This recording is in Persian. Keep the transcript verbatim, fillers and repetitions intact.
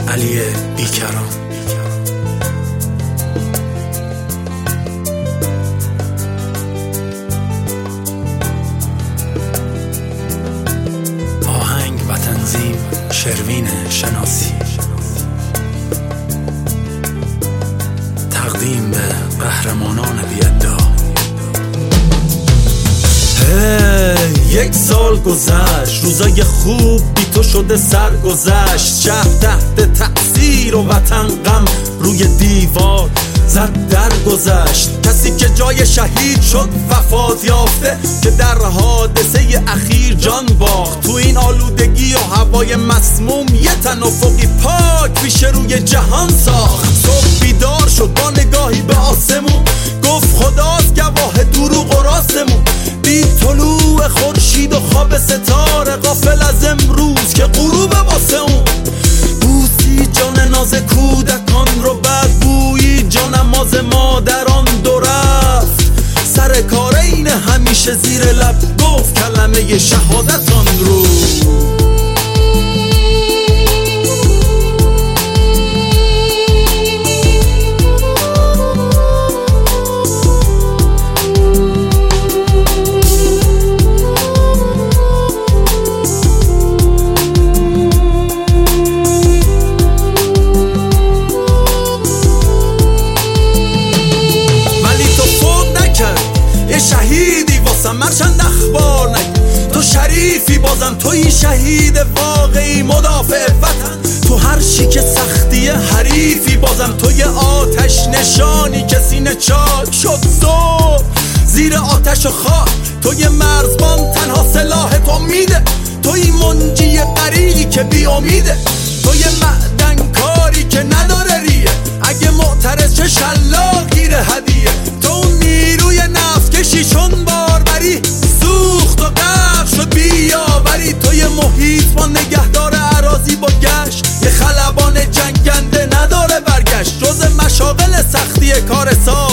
علی بیکران. آهنگ و تنظیم شروین شناسی. تقدیم به قهرمانان بی‌ادعا. هی یک سال گذشت، روزای خوب بی تو شده سرگذشت. شهر تحت تأثیر و وطن غم روی دیوار زد در گذشت. کسی که جای شهید شد وفات یافته، که در حادثه اخیر جان باخت. تو این آلودگی و هوای مسموم یه تن افقی پاک پیش روی جهان ساخت. صبح بیدار شد با نگاهی به آسمون، گفت خداست گواه دروغ و راستمون. دید طلوع خورشید و خواب ستاره، غافل از امروز که غروب واسه اون. بوسی جان ناز کودکان رو، بعد بویی جانماز مادران دو رفت. سر کار این همیشه زیر لب گفت کلمه شهادتان رو. شهیدی واسم مرچند اخبار نگی، تو شریفی بازم توی شهید واقعی مدافع وطن. تو هر شیک سختی حریفی بازم توی آتش نشانی که سینه چاک شد صبح زیر آتش و خاک. توی مرزبان تنها سلاح تو میده، توی منجی غریقی که بی امیده. توی معدن کاری که نداره ریه، اگه معترض چه شلاقگیر هدیه. تو نیروی نفس کشی چون باربری، سوخت و غرق شد بیاوری. توی محیط با نگهدار اراضی با گشت، یه خلبان جنگنده نداره برگشت. جز مشاغل سختی کار سال